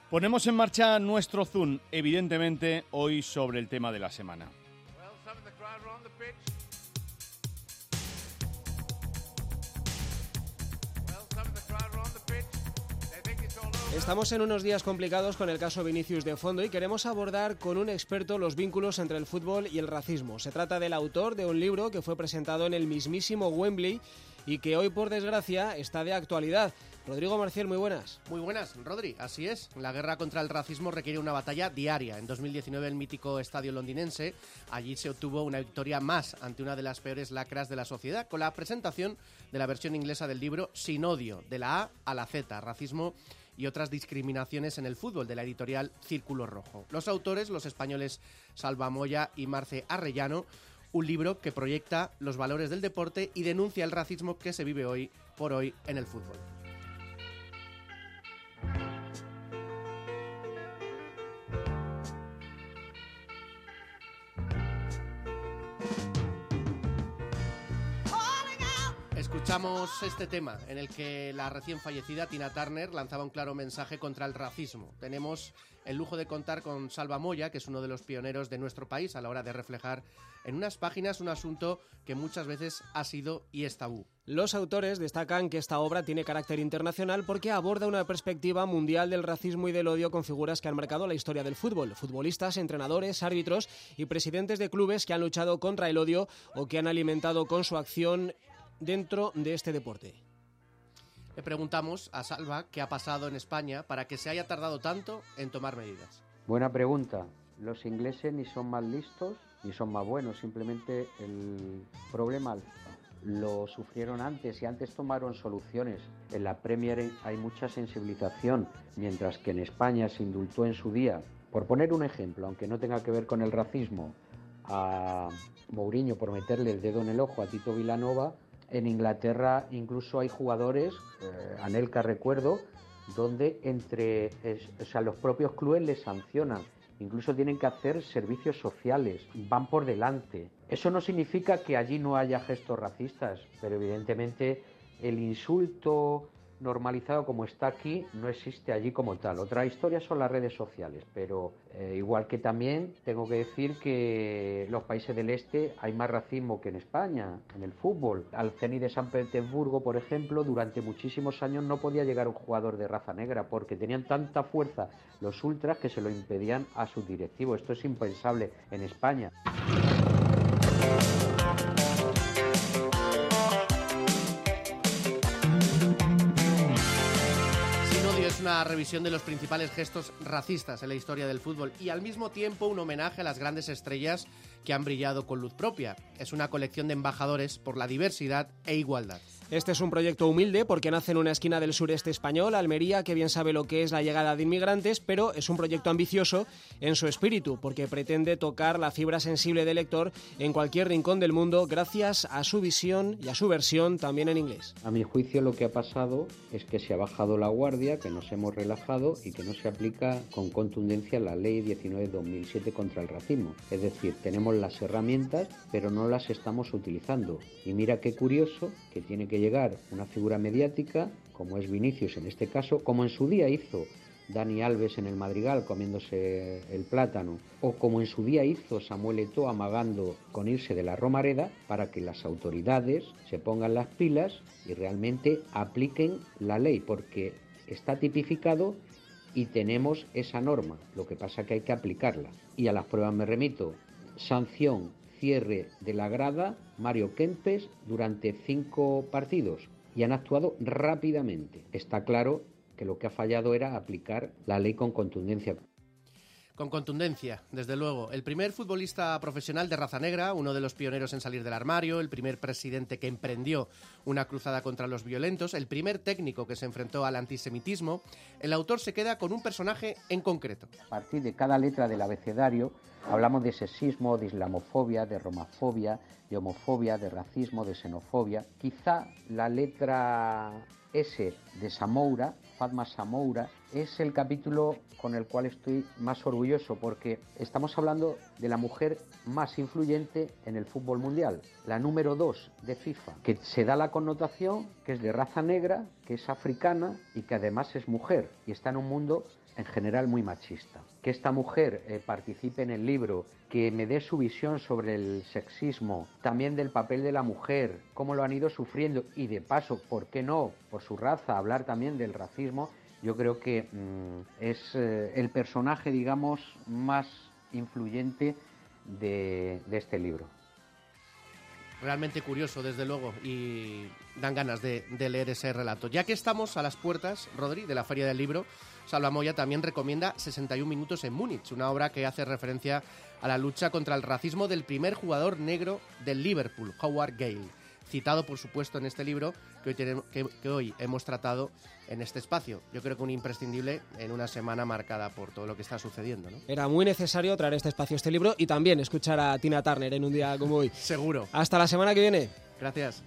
Ponemos en marcha nuestro Zoom, evidentemente, hoy sobre el tema de la semana. Estamos en unos días complicados con el caso Vinicius de fondo y queremos abordar con un experto los vínculos entre el fútbol y el racismo. Se trata del autor de un libro que fue presentado en el mismísimo Wembley y que hoy, por desgracia, está de actualidad. Rodrigo Marcial, muy buenas. Muy buenas, Rodri. Así es. La guerra contra el racismo requiere una batalla diaria. En 2019, el mítico estadio londinense, allí se obtuvo una victoria más ante una de las peores lacras de la sociedad, con la presentación de la versión inglesa del libro Sin odio, de la A a la Z, racismo y otras discriminaciones en el fútbol, de la editorial Círculo Rojo. Los autores, los españoles Salva Moya y Marce Arrellano, un libro que proyecta los valores del deporte y denuncia el racismo que se vive hoy por hoy en el fútbol. Escuchamos este tema en el que la recién fallecida Tina Turner lanzaba un claro mensaje contra el racismo. Tenemos el lujo de contar con Salva Moya, que es uno de los pioneros de nuestro país a la hora de reflejar en unas páginas un asunto que muchas veces ha sido y es tabú. Los autores destacan que esta obra tiene carácter internacional porque aborda una perspectiva mundial del racismo y del odio con figuras que han marcado la historia del fútbol, futbolistas, entrenadores, árbitros y presidentes de clubes que han luchado contra el odio o que han alimentado con su acción dentro de este deporte. Le preguntamos a Salva qué ha pasado en España para que se haya tardado tanto en tomar medidas. Buena pregunta. Los ingleses ni son más listos ni son más buenos, simplemente el problema lo sufrieron antes y antes tomaron soluciones. En la Premier hay mucha sensibilización, mientras que en España se indultó en su día. Por poner un ejemplo, aunque no tenga que ver con el racismo, a Mourinho por meterle el dedo en el ojo a Tito Vilanova. En Inglaterra incluso hay jugadores, Anelka recuerdo, donde los propios clubes les sancionan. Incluso tienen que hacer servicios sociales, van por delante. Eso no significa que allí no haya gestos racistas, pero evidentemente el insulto normalizado como está aquí no existe allí como tal. Otra historia son las redes sociales, pero igual que también tengo que decir que en los países del este hay más racismo que en España, en el fútbol. Al Zenit de San Petersburgo, por ejemplo, durante muchísimos años no podía llegar un jugador de raza negra porque tenían tanta fuerza los ultras que se lo impedían a sus directivos. Esto es impensable en España. Es una revisión de los principales gestos racistas en la historia del fútbol y al mismo tiempo un homenaje a las grandes estrellas que han brillado con luz propia. Es una colección de embajadores por la diversidad e igualdad. Este es un proyecto humilde porque nace en una esquina del sureste español, Almería, que bien sabe lo que es la llegada de inmigrantes, pero es un proyecto ambicioso en su espíritu porque pretende tocar la fibra sensible del lector en cualquier rincón del mundo gracias a su visión y a su versión también en inglés. A mi juicio lo que ha pasado es que se ha bajado la guardia, que nos hemos relajado y que no se aplica con contundencia la Ley 19/2007 contra el racismo. Es decir, tenemos las herramientas pero no las estamos utilizando. Y mira qué curioso que tiene que llegar una figura mediática como es Vinicius en este caso, como en su día hizo Dani Alves en el Madrigal comiéndose el plátano, o como en su día hizo Samuel Eto'o amagando con irse de la Romareda, para que las autoridades se pongan las pilas y realmente apliquen la ley, porque está tipificado y tenemos esa norma. Lo que pasa es que hay que aplicarla. Y a las pruebas me remito. Sanción, cierre de la grada, Mario Kempes durante 5 partidos y han actuado rápidamente. Está claro que lo que ha fallado era aplicar la ley con contundencia. Con contundencia, desde luego. El primer futbolista profesional de raza negra, uno de los pioneros en salir del armario, el primer presidente que emprendió una cruzada contra los violentos, el primer técnico que se enfrentó al antisemitismo, el autor se queda con un personaje en concreto. A partir de cada letra del abecedario hablamos de sexismo, de islamofobia, de romafobia, de homofobia, de racismo, de xenofobia. Quizá la letra S de Samoura, Fatma Samoura, es el capítulo con el cual estoy más orgulloso porque estamos hablando de la mujer más influyente en el fútbol mundial, la número 2 de FIFA, que se da la connotación que es de raza negra, que es africana y que además es mujer y está en un mundo en general muy machista. Que esta mujer participe en el libro, que me dé su visión sobre el sexismo, también del papel de la mujer, cómo lo han ido sufriendo y de paso, ¿por qué no?, por su raza, hablar también del racismo. Yo creo que es el personaje, digamos, más influyente de este libro. Realmente curioso, desde luego, y dan ganas de leer ese relato. Ya que estamos a las puertas, Rodri, de la Feria del Libro, Salva Moya también recomienda 61 minutos en Múnich, una obra que hace referencia a la lucha contra el racismo del primer jugador negro del Liverpool, Howard Gale, citado, por supuesto, en este libro que hoy hemos tratado en este espacio. Yo creo que un imprescindible en una semana marcada por todo lo que está sucediendo, ¿no? Era muy necesario traer a este espacio este libro y también escuchar a Tina Turner en un día como hoy. Seguro. Hasta la semana que viene. Gracias.